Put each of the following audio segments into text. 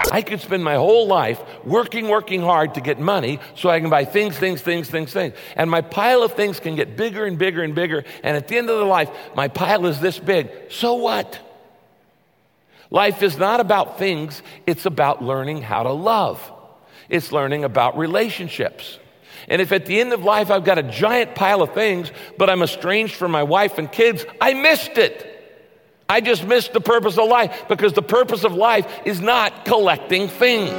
I could spend my whole life working hard to get money so I can buy things. And my pile of things can get bigger and bigger and bigger. And at the end of the life, my pile is this big. So what? Life is not about things. It's about learning how to love. It's learning about relationships. And if at the end of life I've got a giant pile of things, but I'm estranged from my wife and kids, I missed it. I just missed the purpose of life, because the purpose of life is not collecting things.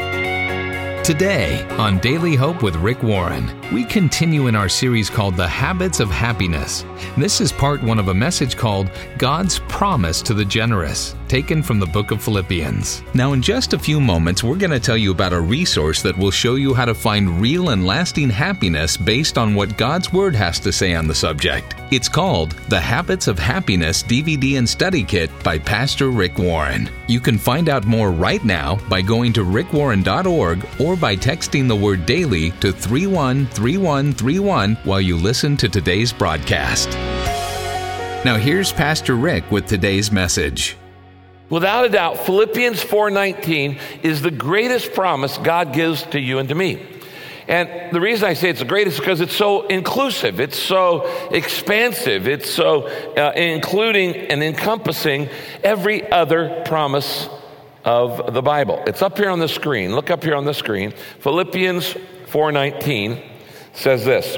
Today on Daily Hope with Rick Warren, we continue in our series called The Habits of Happiness. This is part one of a message called God's Promise to the Generous, taken from the book of Philippians. Now, in just a few moments, we're going to tell you about a resource that will show you how to find real and lasting happiness based on what God's Word has to say on the subject. It's called The Habits of Happiness DVD and Study Kit by Pastor Rick Warren. You can find out more right now by going to rickwarren.org or by texting the word daily to 313131 while you listen to today's broadcast. Now here's Pastor Rick with today's message. Without a doubt, Philippians 4:19 is the greatest promise God gives to you and to me. And the reason I say it's the greatest is because it's so inclusive, it's so expansive, it's so including and encompassing every other promise of the Bible. It's up here on the screen. Look up here on the screen. Philippians 4:19 says this: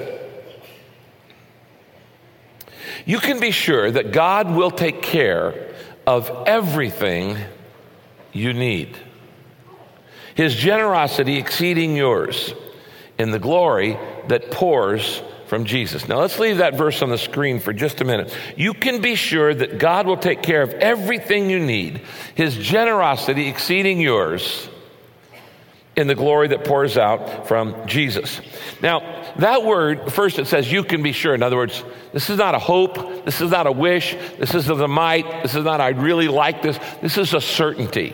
you can be sure that God will take care of everything you need. His generosity exceeding yours in the glory that pours from Jesus. Now let's leave that verse on the screen for just a minute. You can be sure that God will take care of everything you need. His generosity exceeding yours in the glory that pours out from Jesus. Now, that word, first it says you can be sure. In other words, this is not a hope, this is not a wish, this isn't a might, this is not I'd really like this. This is a certainty.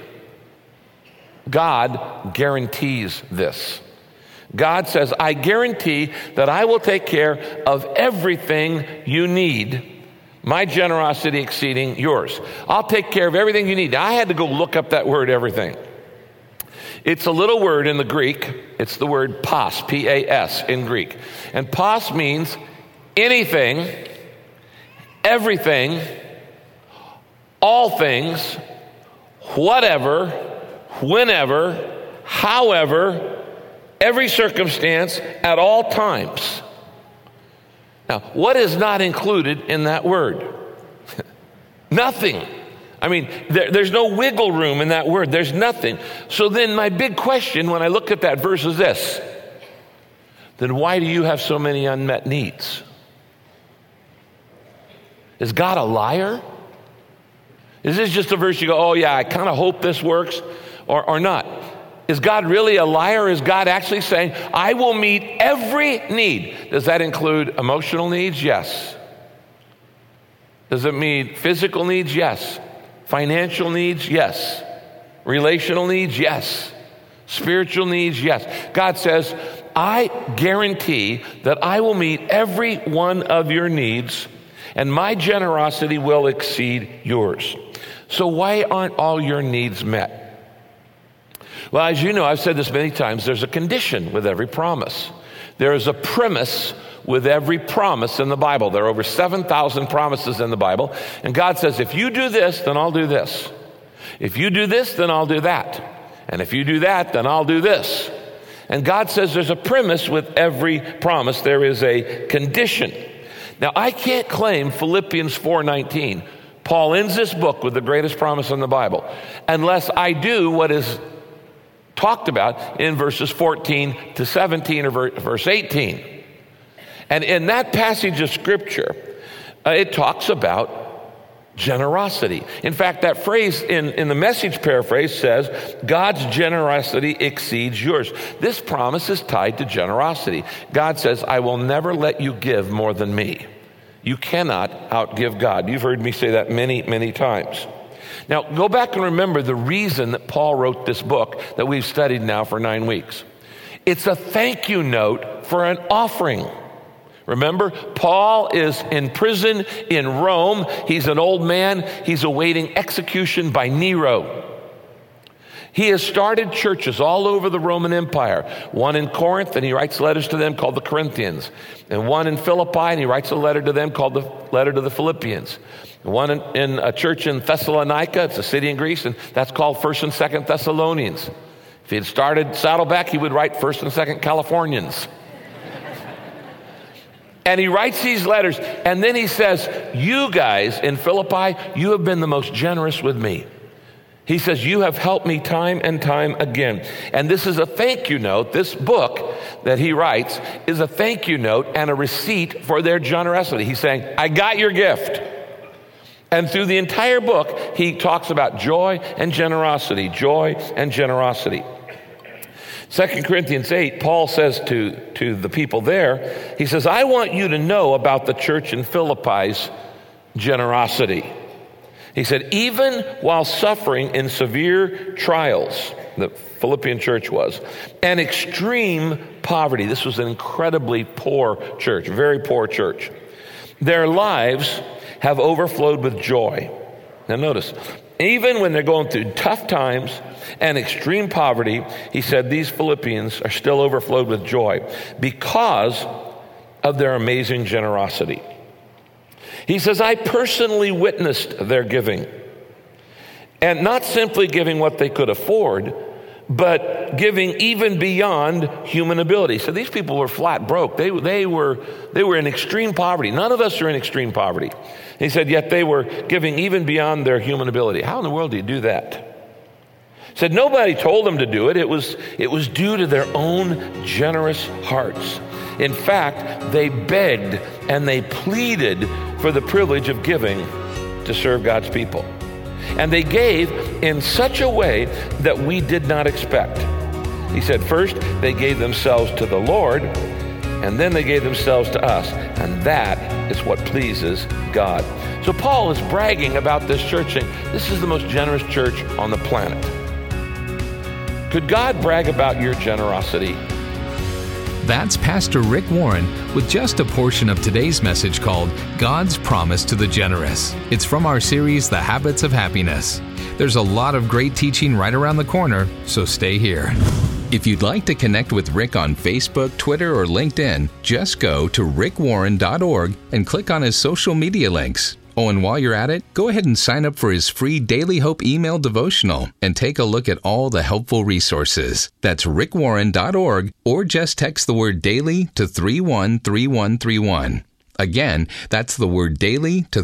God guarantees this. God says, I guarantee that I will take care of everything you need, my generosity exceeding yours. I'll take care of everything you need. Now, I had to go look up that word, everything. It's a little word in the Greek. It's the word pas, P-A-S in Greek. And pas means anything, everything, all things, whatever, whenever, however, every circumstance, at all times. Now, what is not included in that word? Nothing. I mean, there's no wiggle room in that word. There's nothing. So then my big question when I look at that verse is this: then why do you have so many unmet needs? Is God a liar? Is this just a verse you go, oh yeah, I kind of hope this works, or not? Is God really a liar? Is God actually saying, I will meet every need? Does that include emotional needs? Yes. Does it mean physical needs? Yes. Financial needs? Yes. Relational needs? Yes. Spiritual needs? Yes. God says, I guarantee that I will meet every one of your needs, and my generosity will exceed yours. So why aren't all your needs met? Well, as you know, I've said this many times, there's a condition with every promise. There is a premise with every promise in the Bible. There are over 7,000 promises in the Bible. And God says, if you do this, then I'll do this. If you do this, then I'll do that. And if you do that, then I'll do this. And God says there's a premise with every promise. There is a condition. Now, I can't claim Philippians 4:19. Paul ends this book with the greatest promise in the Bible, unless I do what is talked about in verses 14 to 17 or verse 18. And in that passage of Scripture, it talks about generosity. In fact, that phrase in the Message paraphrase says, God's generosity exceeds yours. This promise is tied to generosity. God says, I will never let you give more than me. You cannot outgive God. You've heard me say that many, many times. Now, go back and remember the reason that Paul wrote this book that we've studied now for 9 weeks. It's a thank you note for an offering. Remember, Paul is in prison in Rome. He's an old man. He's awaiting execution by Nero. He has started churches all over the Roman Empire. One in Corinth, and he writes letters to them called the Corinthians. And one in Philippi, and he writes a letter to them called the letter to the Philippians. One in a church in Thessalonica, it's a city in Greece, and that's called 1st and 2nd Thessalonians. If he had started Saddleback, he would write 1st and 2nd Californians. And he writes these letters, and then he says, you guys in Philippi, you have been the most generous with me. He says, you have helped me time and time again. And this is a thank you note. This book that he writes is a thank you note and a receipt for their generosity. He's saying, I got your gift. And through the entire book, he talks about joy and generosity, joy and generosity. 2 Corinthians 8, Paul says to the people there, he says, I want you to know about the church in Philippi's generosity. He said, even while suffering in severe trials, the Philippian church was, and extreme poverty, this was an incredibly poor church, very poor church, their lives have overflowed with joy. Now notice, even when they're going through tough times and extreme poverty, he said these Philippians are still overflowed with joy because of their amazing generosity. He says, I personally witnessed their giving, and not simply giving what they could afford, but giving even beyond human ability. So these people were flat broke. They were in extreme poverty. None of us are in extreme poverty. He said, yet they were giving even beyond their human ability. How in the world do you do that? He said, nobody told them to do it. It was due to their own generous hearts. In fact, they begged and they pleaded for the privilege of giving to serve God's people. And they gave in such a way that we did not expect. He said, first, they gave themselves to the Lord, and then they gave themselves to us. And that is what pleases God. So Paul is bragging about this church, saying, this is the most generous church on the planet. Could God brag about your generosity? That's Pastor Rick Warren with just a portion of today's message called God's Promise to the Generous. It's from our series, The Habits of Happiness. There's a lot of great teaching right around the corner, so stay here. If you'd like to connect with Rick on Facebook, Twitter, or LinkedIn, just go to rickwarren.org and click on his social media links. Oh, and while you're at it, go ahead and sign up for his free Daily Hope email devotional and take a look at all the helpful resources. That's rickwarren.org, or just text the word daily to 313131. Again, that's the word daily to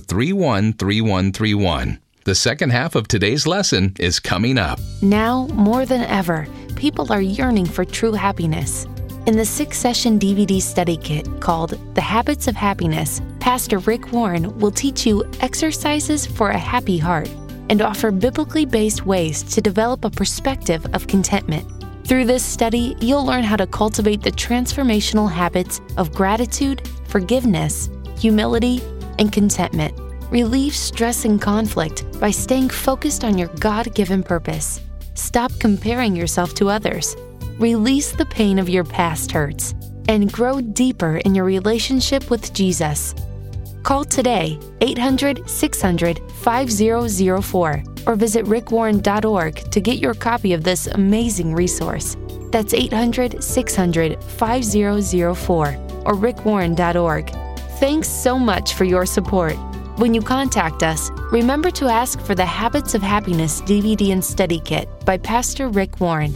313131. The second half of today's lesson is coming up. Now, more than ever, people are yearning for true happiness. In the 6-session DVD study kit called The Habits of Happiness, Pastor Rick Warren will teach you exercises for a happy heart and offer biblically based ways to develop a perspective of contentment. Through this study, you'll learn how to cultivate the transformational habits of gratitude, forgiveness, humility, and contentment. Relieve stress and conflict by staying focused on your God-given purpose. Stop comparing yourself to others. Release the pain of your past hurts and grow deeper in your relationship with Jesus. Call today, 800-600-5004, or visit rickwarren.org to get your copy of this amazing resource. That's 800-600-5004 or rickwarren.org. Thanks so much for your support. When you contact us, remember to ask for the Habits of Happiness DVD and Study Kit by Pastor Rick Warren.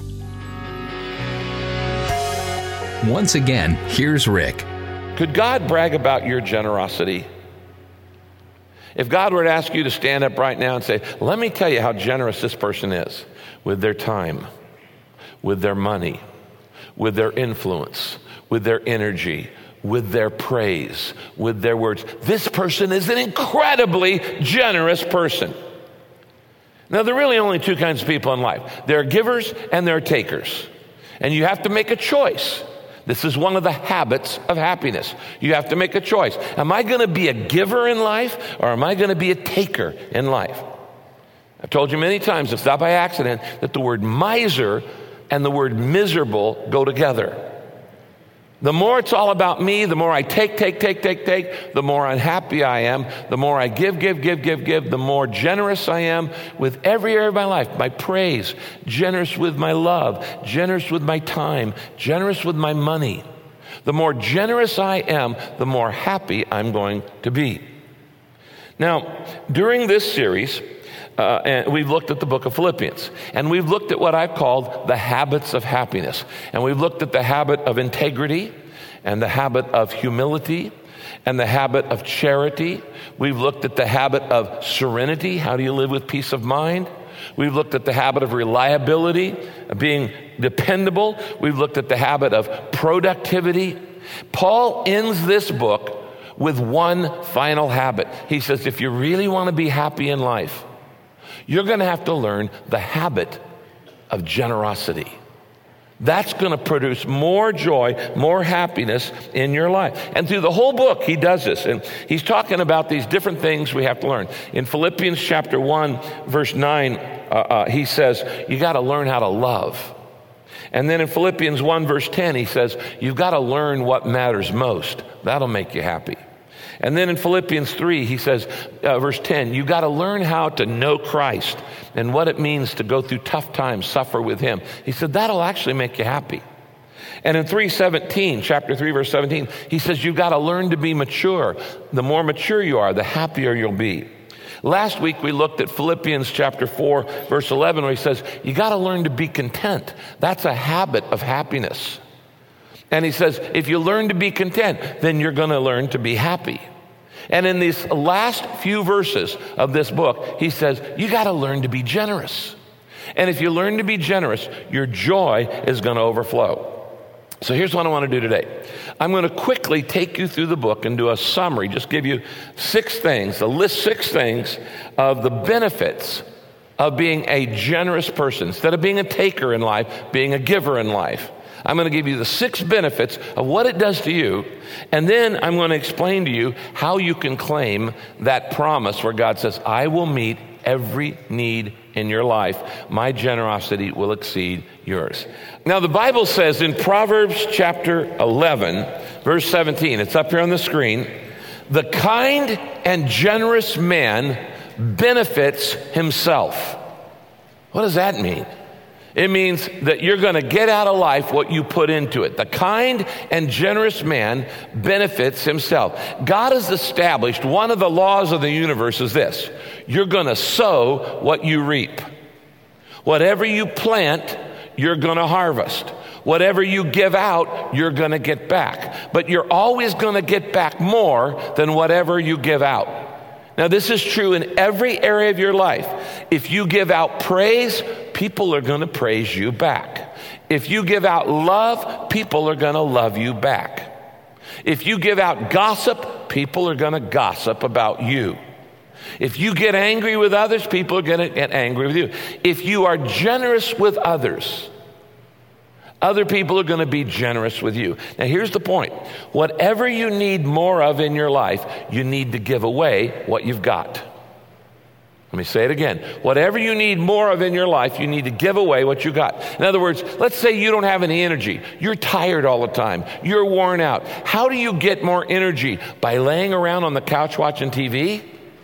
Once again, here's Rick. Could God brag about your generosity? If God were to ask you to stand up right now and say, let me tell you how generous this person is with their time, with their money, with their influence, with their energy, with their praise, with their words. This person is an incredibly generous person. Now, there are really only two kinds of people in life. There are givers and there are takers. And you have to make a choice. This is one of the habits of happiness. You have to make a choice. Am I going to be a giver in life, or am I going to be a taker in life? I've told you many times, it's not by accident, that the word miser and the word miserable go together. The more it's all about me, the more I take, the more unhappy I am. The more I give, the more generous I am with every area of my life. My praise, generous with my love, generous with my time, generous with my money. The more generous I am, the more happy I'm going to be. Now, during this series, and we've looked at the book of Philippians, and we've looked at what I've called the habits of happiness. And we've looked at the habit of integrity, and the habit of humility, and the habit of charity. We've looked at the habit of serenity. How do you live with peace of mind? We've looked at the habit of reliability, of being dependable. We've looked at the habit of productivity. Paul ends this book with one final habit. He says, if you really want to be happy in life, you're going to have to learn the habit of generosity. That's going to produce more joy, more happiness in your life. And through the whole book, he does this. And he's talking about these different things we have to learn. In Philippians chapter 1, verse 9, he says, you got to learn how to love. And then in Philippians 1, verse 10, he says, you've got to learn what matters most. That'll make you happy. And then in Philippians 3, he says, verse 10, you've got to learn how to know Christ and what it means to go through tough times, suffer with him. He said, that'll actually make you happy. And in chapter 3, verse 17, he says, you've got to learn to be mature. The more mature you are, the happier you'll be. Last week, we looked at Philippians chapter 4, verse 11, where he says, you got to learn to be content. That's a habit of happiness. And he says, if you learn to be content, then you're going to learn to be happy. And in these last few verses of this book, he says, you got to learn to be generous. And if you learn to be generous, your joy is going to overflow. So here's what I want to do today. I'm going to quickly take you through the book and do a summary, just give you 6 things of the benefits of being a generous person. Instead of being a taker in life, being a giver in life. I'm going to give you the 6 benefits of what it does to you, and then I'm going to explain to you how you can claim that promise where God says, I will meet every need in your life. My generosity will exceed yours. Now, the Bible says in Proverbs chapter 11, verse 17, it's up here on the screen, the kind and generous man benefits himself. What does that mean? It means that you're going to get out of life what you put into it. The kind and generous man benefits himself. God has established one of the laws of the universe is this. You're going to sow what you reap. Whatever you plant, you're going to harvest. Whatever you give out, you're going to get back. But you're always going to get back more than whatever you give out. Now, this is true in every area of your life. If you give out praise, people are going to praise you back. If you give out love, people are going to love you back. If you give out gossip, people are going to gossip about you. If you get angry with others, people are going to get angry with you. If you are generous with others, other people are going to be generous with you. Now, here's the point. Whatever you need more of in your life, you need to give away what you've got. Let me say it again. Whatever you need more of in your life, you need to give away what you got. In other words, let's say you don't have any energy. You're tired all the time. You're worn out. How do you get more energy? By laying around on the couch watching TV?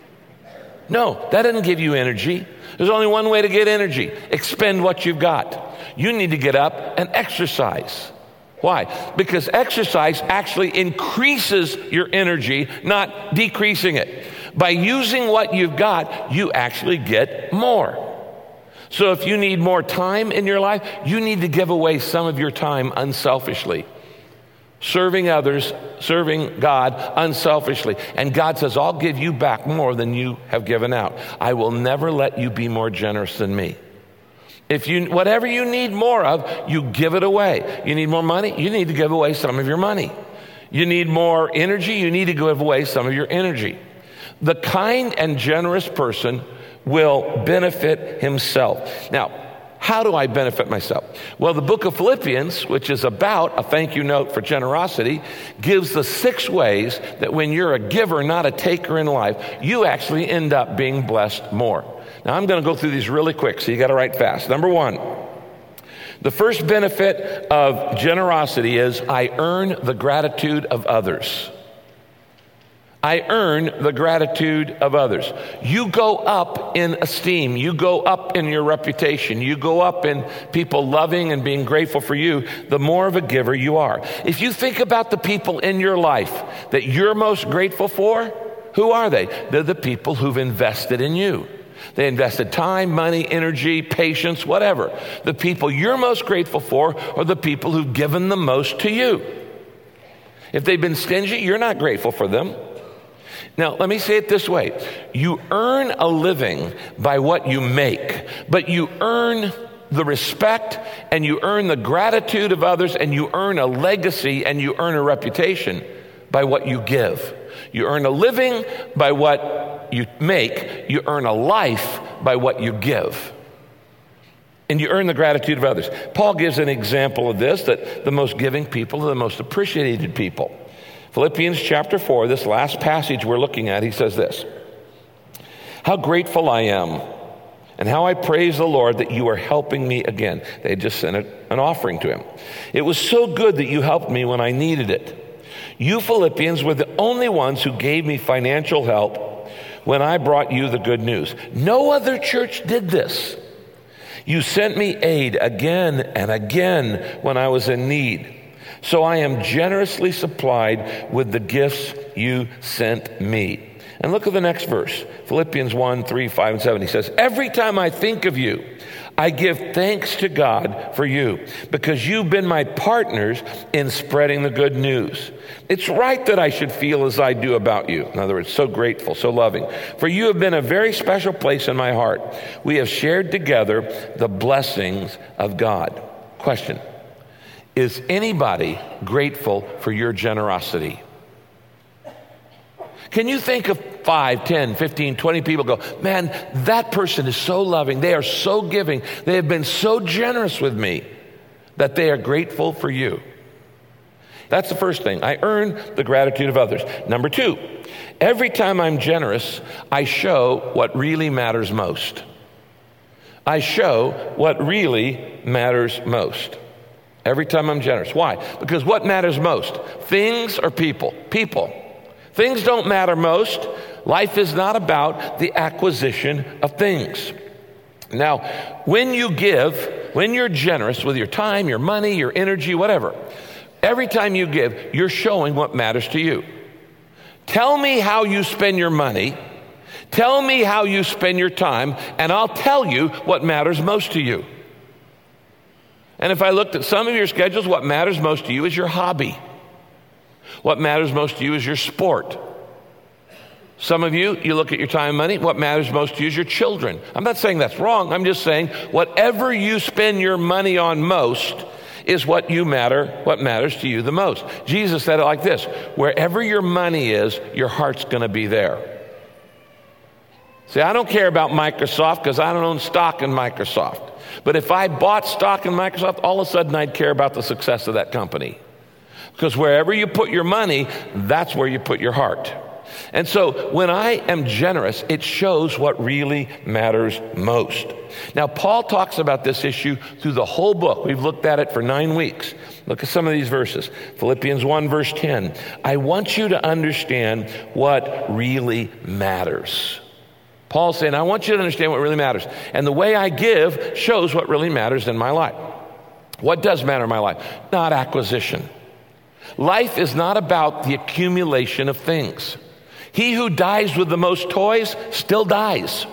No, that doesn't give you energy. There's only one way to get energy. Expend what you've got. You need to get up and exercise. Why? Because exercise actually increases your energy, not decreasing it. By using what you've got, you actually get more. So if you need more time in your life, you need to give away some of your time unselfishly. Serving others, serving God unselfishly. And God says, I'll give you back more than you have given out. I will never let you be more generous than me. Whatever you need more of, you give it away. You need more money? You need to give away some of your money. You need more energy? You need to give away some of your energy. The kind and generous person will benefit himself. Now, how do I benefit myself? Well, the book of Philippians, which is about a thank you note for generosity, gives the 6 ways that when you're a giver, not a taker in life, you actually end up being blessed more. Now, I'm going to go through these really quick, so you got to write fast. Number 1, The first benefit of generosity is I earn the gratitude of others. I earn the gratitude of others. You go up in esteem. You go up in your reputation. You go up in people loving and being grateful for you, the more of a giver you are. If you think about the people in your life that you're most grateful for, who are they? They're the people who've invested in you. They invested time, money, energy, patience, whatever. The people you're most grateful for are the people who've given the most to you. If they've been stingy, you're not grateful for them. Now, let me say it this way. You earn a living by what you make, but you earn the respect and you earn the gratitude of others and you earn a legacy and you earn a reputation by what you give. You earn a living by what you make. You earn a life by what you give. And you earn the gratitude of others. Paul gives an example of this, that the most giving people are the most appreciated people. Philippians chapter 4, this last passage we're looking at, he says this: how grateful I am and how I praise the Lord that you are helping me again. They had just sent an offering to him. It was so good that you helped me when I needed it. You Philippians were the only ones who gave me financial help when I brought you the good news. No other church did this. You sent me aid again and again when I was in need. So I am generously supplied with the gifts you sent me. And look at the next verse, Philippians 1, 3, 5, and 7. He says, every time I think of you, I give thanks to God for you because you've been my partners in spreading the good news. It's right that I should feel as I do about you. In other words, so grateful, so loving. For you have been a very special place in my heart. We have shared together the blessings of God. Question: is anybody grateful for your generosity? Can you think of 5, 10, 15, 20 people go, man, that person is so loving. They are so giving. They have been so generous with me that they are grateful for you. That's the first thing. I earn the gratitude of others. Number 2, every time I'm generous, I show what really matters most. I show what really matters most. Every time I'm generous. Why? Because what matters most? Things or people? People. Things don't matter most. Life is not about the acquisition of things. Now, when you give, when you're generous with your time, your money, your energy, whatever, every time you give, you're showing what matters to you. Tell me how you spend your money. Tell me how you spend your time, and I'll tell you what matters most to you. And if I looked at some of your schedules, what matters most to you is your hobby. What matters most to you is your sport. Some of you look at your time and money, what matters most to you is your children. I'm not saying that's wrong. I'm just saying whatever you spend your money on most is what matters to you the most. Jesus said it like this: wherever your money is, your heart's going to be there. See, I don't care about Microsoft because I don't own stock in Microsoft. But if I bought stock in Microsoft, all of a sudden I'd care about the success of that company. Because wherever you put your money, that's where you put your heart. And so when I am generous, it shows what really matters most. Now, Paul talks about this issue through the whole book. We've looked at it for 9 weeks. Look at some of these verses. Philippians 1, verse 10. I want you to understand what really matters. Paul's saying, I want you to understand what really matters. And the way I give shows what really matters in my life. What does matter in my life? Not acquisition. Life is not about the accumulation of things. He who dies with the most toys still dies.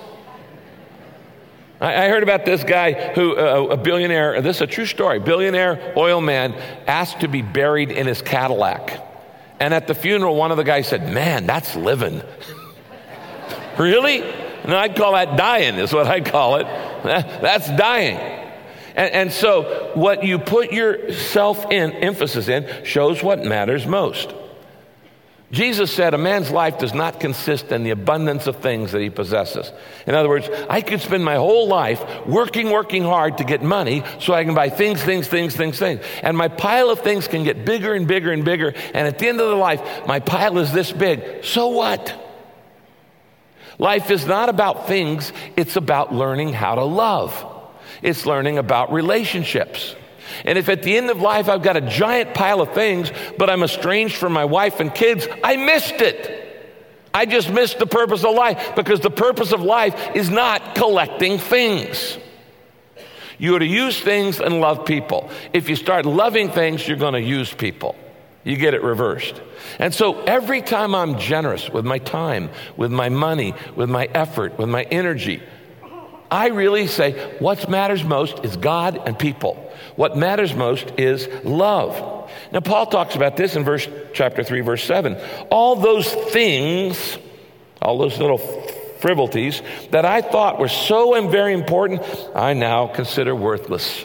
I heard about this guy who, a billionaire, this is a true story, billionaire oil man asked to be buried in his Cadillac. And at the funeral, one of the guys said, man, that's living. Really? No, I'd call that dying is what I'd call it. That's dying. And so what you put your emphasis in shows what matters most. Jesus said a man's life does not consist in the abundance of things that he possesses. In other words, I could spend my whole life working hard to get money so I can buy things. And my pile of things can get bigger and bigger and bigger. And at the end of the life, my pile is this big. So what? Life is not about things. It's about learning how to love. It's learning about relationships. And if at the end of life I've got a giant pile of things, but I'm estranged from my wife and kids, I missed it. I just missed the purpose of life, because the purpose of life is not collecting things. You are to use things and love people. If you start loving things, you're going to use people. You get it reversed. And so every time I'm generous with my time, with my money, with my effort, with my energy, I really say what matters most is God and people. What matters most is love. Now, Paul talks about this in chapter 3, verse 7. All those things, all those little frivolities that I thought were so and very important, I now consider worthless.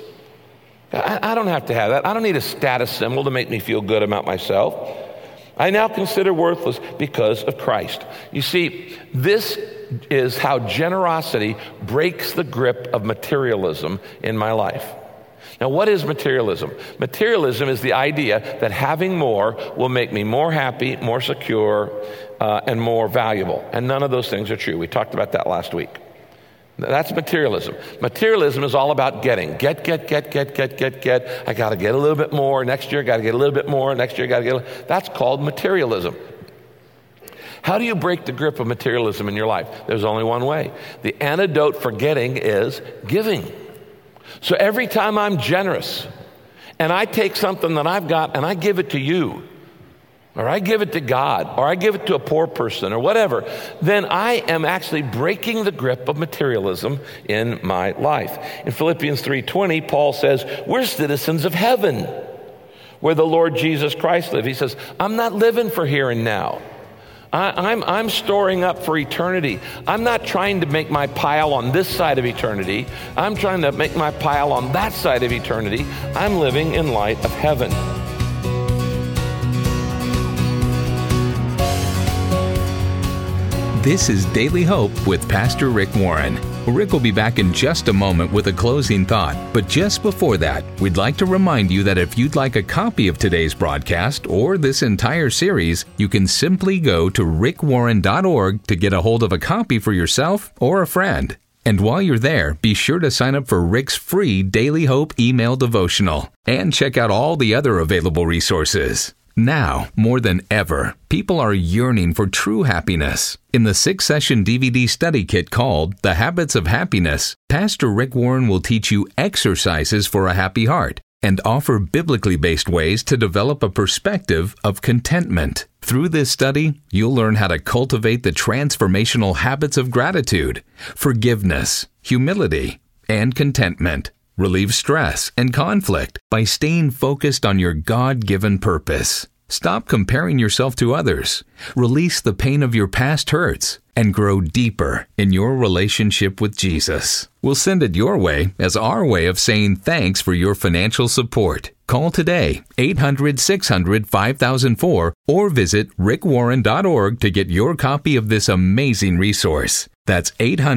I don't have to have that. I don't need a status symbol to make me feel good about myself. I now consider worthless because of Christ. You see, this is how generosity breaks the grip of materialism in my life. Now, what is materialism? Materialism is the idea that having more will make me more happy, more secure, and more valuable. And none of those things are true. We talked about that last week. That's materialism. Materialism is all about getting. Get. I got to get a little bit more. Next year, I got to get a little bit more. Next year, I got to get That's called materialism. How do you break the grip of materialism in your life? There's only one way. The antidote for getting is giving. So every time I'm generous and I take something that I've got and I give it to you, or I give it to God, or I give it to a poor person, or whatever, then I am actually breaking the grip of materialism in my life. In Philippians 3:20, Paul says, we're citizens of heaven, where the Lord Jesus Christ lived. He says, I'm not living for here and now. I'm storing up for eternity. I'm not trying to make my pile on this side of eternity. I'm trying to make my pile on that side of eternity. I'm living in light of heaven. This is Daily Hope with Pastor Rick Warren. Rick will be back in just a moment with a closing thought, but just before that, we'd like to remind you that if you'd like a copy of today's broadcast or this entire series, you can simply go to rickwarren.org to get a hold of a copy for yourself or a friend. And while you're there, be sure to sign up for Rick's free Daily Hope email devotional and check out all the other available resources. Now, more than ever, people are yearning for true happiness. In the 6-session DVD study kit called The Habits of Happiness, Pastor Rick Warren will teach you exercises for a happy heart and offer biblically based ways to develop a perspective of contentment. Through this study, you'll learn how to cultivate the transformational habits of gratitude, forgiveness, humility, and contentment. Relieve stress and conflict by staying focused on your God-given purpose. Stop comparing yourself to others. Release the pain of your past hurts and grow deeper in your relationship with Jesus. We'll send it your way as our way of saying thanks for your financial support. Call today, 800-600-5004, or visit rickwarren.org to get your copy of this amazing resource. That's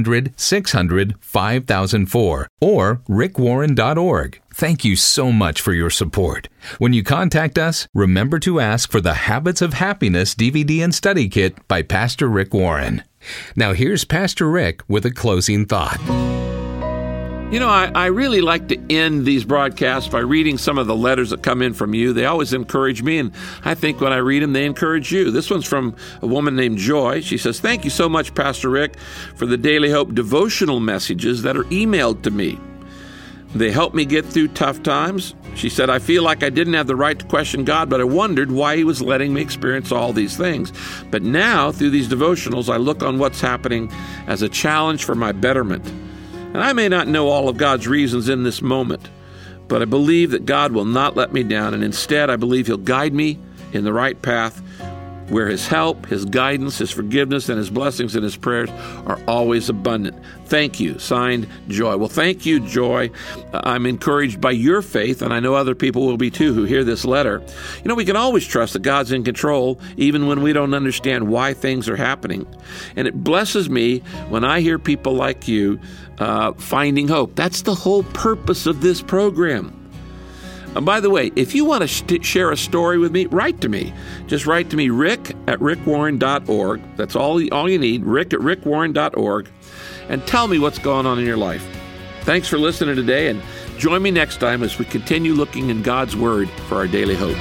800-600-5004 or rickwarren.org. Thank you so much for your support. When you contact us, remember to ask for the Habits of Happiness DVD and Study Kit by Pastor Rick Warren. Now here's Pastor Rick with a closing thought. You know, I really like to end these broadcasts by reading some of the letters that come in from you. They always encourage me, and I think when I read them, they encourage you. This one's from a woman named Joy. She says, "Thank you so much, Pastor Rick, for the Daily Hope devotional messages that are emailed to me. They help me get through tough times." She said, "I feel like I didn't have the right to question God, but I wondered why He was letting me experience all these things. But now, through these devotionals, I look on what's happening as a challenge for my betterment. And I may not know all of God's reasons in this moment, but I believe that God will not let me down, and instead I believe He'll guide me in the right path where His help, His guidance, His forgiveness, and His blessings and His prayers are always abundant. Thank you." Signed, Joy. Well, thank you, Joy. I'm encouraged by your faith, and I know other people will be too who hear this letter. You know, we can always trust that God's in control, even when we don't understand why things are happening. And it blesses me when I hear people like you finding hope. That's the whole purpose of this program. And by the way, if you want to share a story with me, write to me. Just write to me, rick@rickwarren.org. That's all you need, rick@rickwarren.org. And tell me what's going on in your life. Thanks for listening today, and join me next time as we continue looking in God's Word for our daily hope.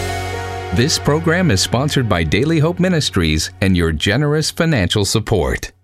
This program is sponsored by Daily Hope Ministries and your generous financial support.